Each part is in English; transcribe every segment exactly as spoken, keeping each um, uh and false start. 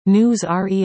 News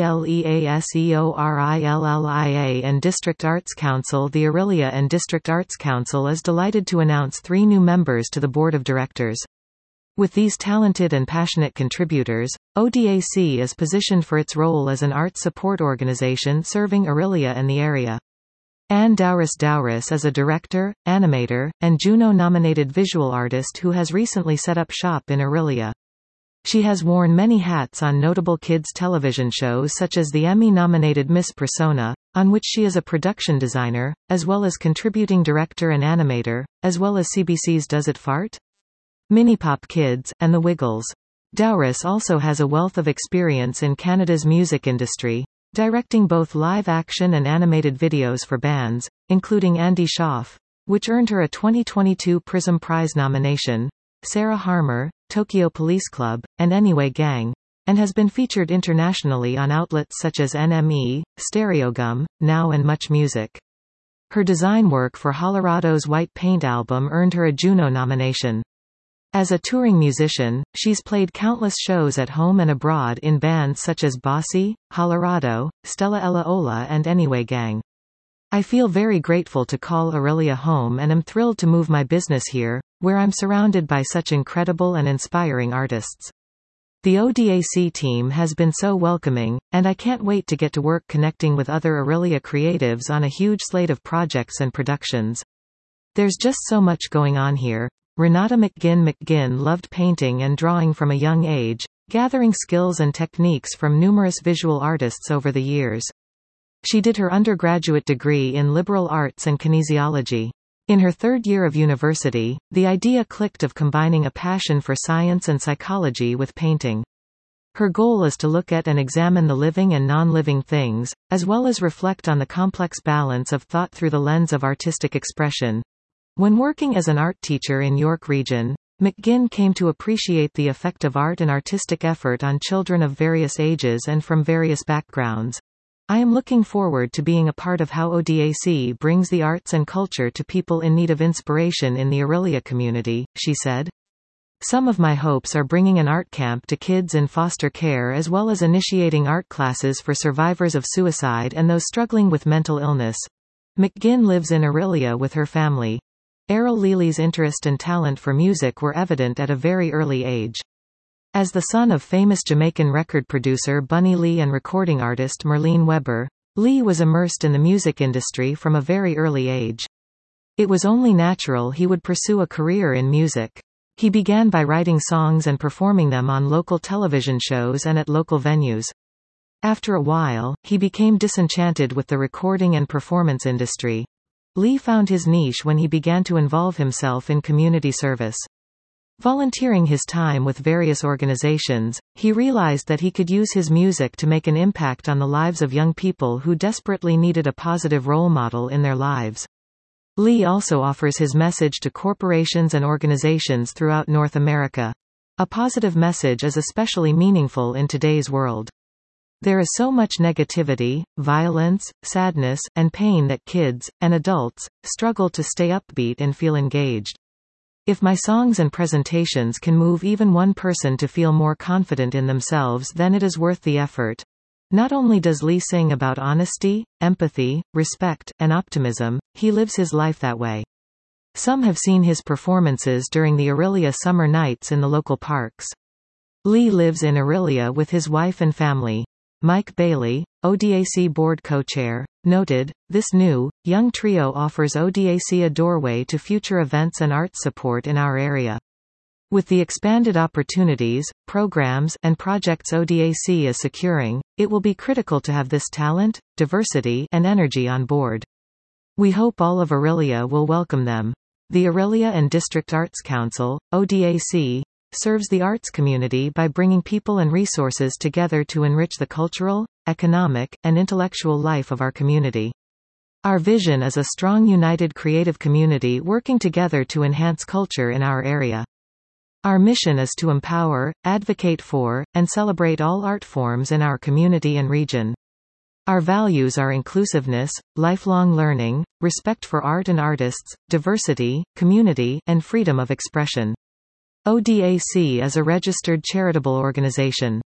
RELEASEORILLIA and District Arts Council. The Orillia and District Arts Council is delighted to announce three new members to the Board of Directors. With these talented and passionate contributors, O D A C is positioned for its role as an arts support organization serving Orillia and the area. Anne Dowris Dowris is a director, animator, and Juno-nominated visual artist who has recently set up shop in Orillia. She has worn many hats on notable kids' television shows such as the Emmy-nominated Miss Persona, on which she is a production designer, as well as contributing director and animator, as well as C B C's Does It Fart?, Minipop Kids, and The Wiggles. Dowris also has a wealth of experience in Canada's music industry, directing both live-action and animated videos for bands, including Andy Schaaf, which earned her a twenty twenty-two Prism Prize nomination, Sarah Harmer, Tokyo Police Club, and Anyway Gang, and has been featured internationally on outlets such as N M E, Stereogum, Now and Much Music. Her design work for Holorado's White Paint album earned her a Juno nomination. As a touring musician, she's played countless shows at home and abroad in bands such as Bossy, Holorado, Stella Ella Ola and Anyway Gang. I feel very grateful to call Orillia home and am thrilled to move my business here, where I'm surrounded by such incredible and inspiring artists. The O D A C team has been so welcoming, and I can't wait to get to work connecting with other Orillia creatives on a huge slate of projects and productions. There's just so much going on here. Renata McGinn McGinn loved painting and drawing from a young age, gathering skills and techniques from numerous visual artists over the years. She did her undergraduate degree in liberal arts and kinesiology. In her third year of university, the idea clicked of combining a passion for science and psychology with painting. Her goal is to look at and examine the living and non-living things, as well as reflect on the complex balance of thought through the lens of artistic expression. When working as an art teacher in York Region, McGinn came to appreciate the effect of art and artistic effort on children of various ages and from various backgrounds. I am looking forward to being a part of how O D A C brings the arts and culture to people in need of inspiration in the Orillia community, she said. Some of my hopes are bringing an art camp to kids in foster care as well as initiating art classes for survivors of suicide and those struggling with mental illness. McGinn lives in Orillia with her family. Errol Leely's interest and talent for music were evident at a very early age. As the son of famous Jamaican record producer Bunny Lee and recording artist Merlene Weber, Lee was immersed in the music industry from a very early age. It was only natural he would pursue a career in music. He began by writing songs and performing them on local television shows and at local venues. After a while, he became disenchanted with the recording and performance industry. Lee found his niche when he began to involve himself in community service. Volunteering his time with various organizations, he realized that he could use his music to make an impact on the lives of young people who desperately needed a positive role model in their lives. Lee also offers his message to corporations and organizations throughout North America. A positive message is especially meaningful in today's world. There is so much negativity, violence, sadness, and pain that kids, and adults, struggle to stay upbeat and feel engaged. If my songs and presentations can move even one person to feel more confident in themselves, then it is worth the effort. Not only does Lee sing about honesty, empathy, respect, and optimism, he lives his life that way. Some have seen his performances during the Orillia summer nights in the local parks. Lee lives in Orillia with his wife and family. Mike Bailey, O D A C board co-chair, noted, "This new, young trio offers O D A C a doorway to future events and arts support in our area. With the expanded opportunities, programs, and projects O D A C is securing, it will be critical to have this talent, diversity, and energy on board. We hope all of Orillia will welcome them." The Orillia and District Arts Council, O D A C, serves the arts community by bringing people and resources together to enrich the cultural, economic, and intellectual life of our community. Our vision is a strong united creative community working together to enhance culture in our area. Our mission is to empower, advocate for, and celebrate all art forms in our community and region. Our values are inclusiveness, lifelong learning, respect for art and artists, diversity, community, and freedom of expression. O D A C is a registered charitable organization.